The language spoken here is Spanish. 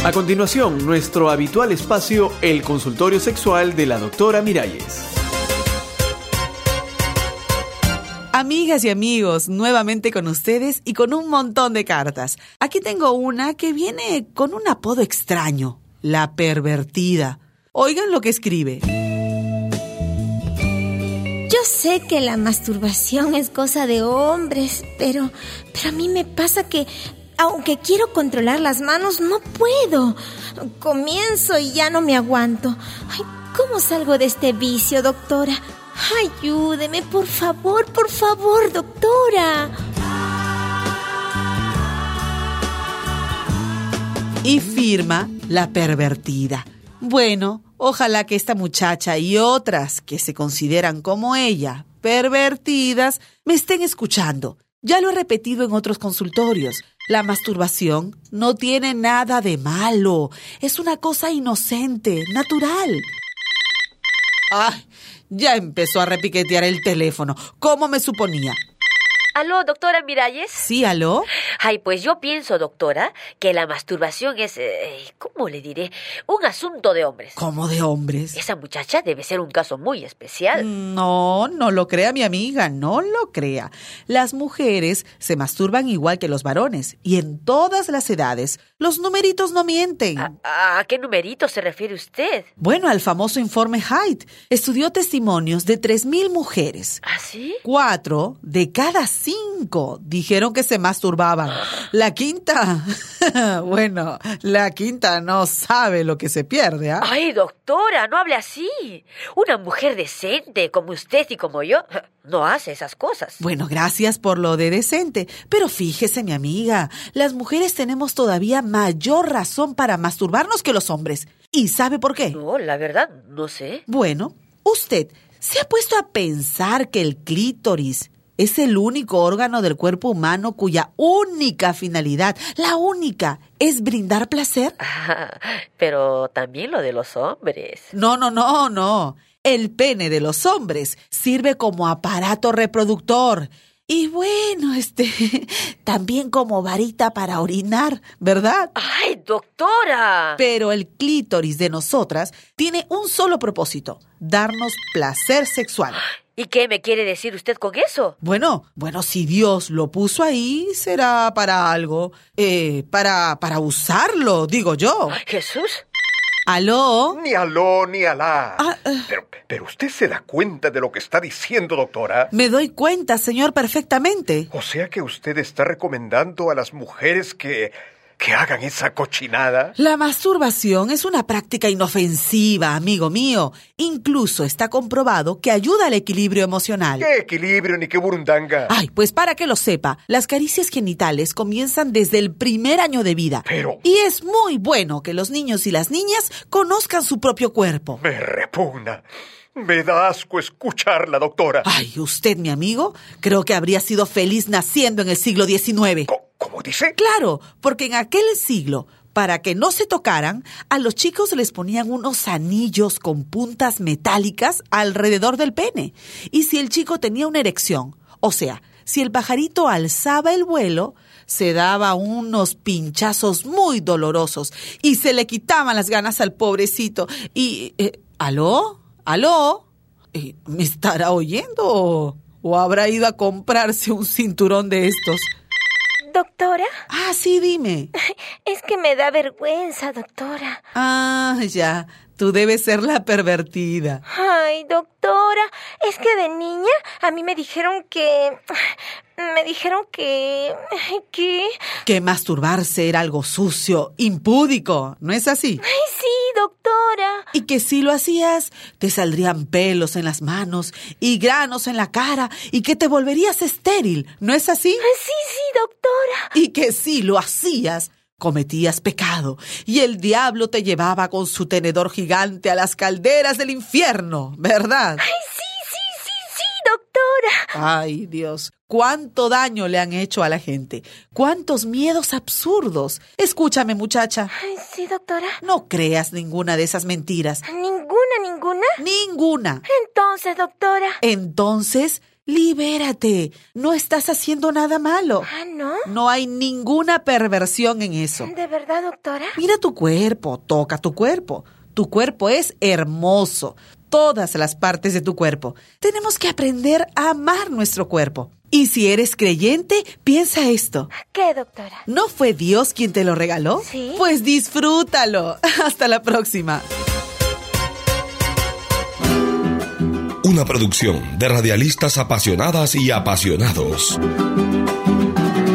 A continuación, nuestro habitual espacio, el consultorio sexual de la doctora Miralles. Amigas y amigos, nuevamente con ustedes y con un montón de cartas. Aquí tengo una que viene con un apodo extraño, la pervertida. Oigan lo que escribe. Yo sé que la masturbación es cosa de hombres, pero a mí me pasa que, aunque quiero controlar las manos, no puedo. Comienzo y ya no me aguanto. Ay, ¿cómo salgo de este vicio, doctora? Ayúdeme, por favor, doctora. Y firma la pervertida. Bueno, ojalá que esta muchacha y otras que se consideran como ella, pervertidas, me estén escuchando. Ya lo he repetido en otros consultorios. La masturbación no tiene nada de malo. Es una cosa inocente, natural. ¡Ay! Ya empezó a repiquetear el teléfono. ¿Cómo me suponía? ¿Aló, doctora Miralles? ¿Sí, aló? Ay, pues yo pienso, doctora, que la masturbación es, ¿cómo le diré? Un asunto de hombres. ¿Cómo de hombres? Esa muchacha debe ser un caso muy especial. No lo crea mi amiga, no lo crea. Las mujeres se masturban igual que los varones y en todas las edades. Los numeritos no mienten. ¿A qué numerito se refiere usted? Bueno, al famoso informe Haidt. Estudió testimonios de 3,000 mujeres. ¿Ah, sí? 4 de cada 5 dijeron que se masturbaban. La quinta, bueno, la quinta no sabe lo que se pierde, ¿ah? Ay, doctora, no hable así. Una mujer decente como usted y como yo no hace esas cosas. Bueno, gracias por lo de decente. Pero fíjese, mi amiga, las mujeres tenemos todavía mayor razón para masturbarnos que los hombres. ¿Y sabe por qué? No, la verdad, no sé. Bueno, usted se ha puesto a pensar que el clítoris es el único órgano del cuerpo humano cuya única finalidad, la única, es brindar placer. Pero también lo de los hombres. No. El pene de los hombres sirve como aparato reproductor. Y bueno, también como varita para orinar, ¿verdad? ¡Ay, doctora! Pero el clítoris de nosotras tiene un solo propósito, darnos placer sexual. ¿Y qué me quiere decir usted con eso? Bueno, si Dios lo puso ahí, será para algo, para usarlo, digo yo. ¿Jesús? ¿Aló? Ni aló, ni alá. Pero usted se da cuenta de lo que está diciendo, doctora. Me doy cuenta, señor, perfectamente. O sea que usted está recomendando a las mujeres que hagan esa cochinada. La masturbación es una práctica inofensiva, amigo mío. Incluso está comprobado que ayuda al equilibrio emocional. ¿Qué equilibrio ni qué burundanga? Ay, pues para que lo sepa, las caricias genitales comienzan desde el primer año de vida. Pero... Y es muy bueno que los niños y las niñas conozcan su propio cuerpo. Me repugna. Me da asco escucharla, doctora. Ay, usted, mi amigo, creo que habría sido feliz naciendo en el siglo XIX. ¿Cómo dice? Claro, porque en aquel siglo, para que no se tocaran, a los chicos les ponían unos anillos con puntas metálicas alrededor del pene. Y si el chico tenía una erección, o sea, si el pajarito alzaba el vuelo, se daba unos pinchazos muy dolorosos y se le quitaban las ganas al pobrecito. Y, ¿aló? ¿Me estará oyendo o habrá ido a comprarse un cinturón de estos? ¿Doctora? Ah, sí, dime. Es que me da vergüenza, doctora. Ah, ya. Tú debes ser la pervertida. Ay, doctora, es que de niña a mí me dijeron que... Que masturbarse era algo sucio, impúdico, ¿no es así? Ay, sí, doctora. Y que si lo hacías, te saldrían pelos en las manos y granos en la cara y que te volverías estéril, ¿no es así? Sí, doctora. Y que si lo hacías, cometías pecado y el diablo te llevaba con su tenedor gigante a las calderas del infierno, ¿verdad? Ay, sí, doctora. Ay, Dios, cuánto daño le han hecho a la gente, cuántos miedos absurdos. Escúchame, muchacha. Ay, sí, doctora. No creas ninguna de esas mentiras. ¿Ninguna? Ninguna. Entonces, doctora. Entonces, Libérate. No estás haciendo nada malo. Ah, ¿no? No hay ninguna perversión en eso. ¿De verdad, doctora? Mira tu cuerpo, toca tu cuerpo. Tu cuerpo es hermoso. Todas las partes de tu cuerpo. Tenemos que aprender a amar nuestro cuerpo. Y si eres creyente, piensa esto. ¿Qué, doctora? ¿No fue Dios quien te lo regaló? Sí. Pues disfrútalo. Hasta la próxima. Una producción de radialistas apasionadas y apasionados.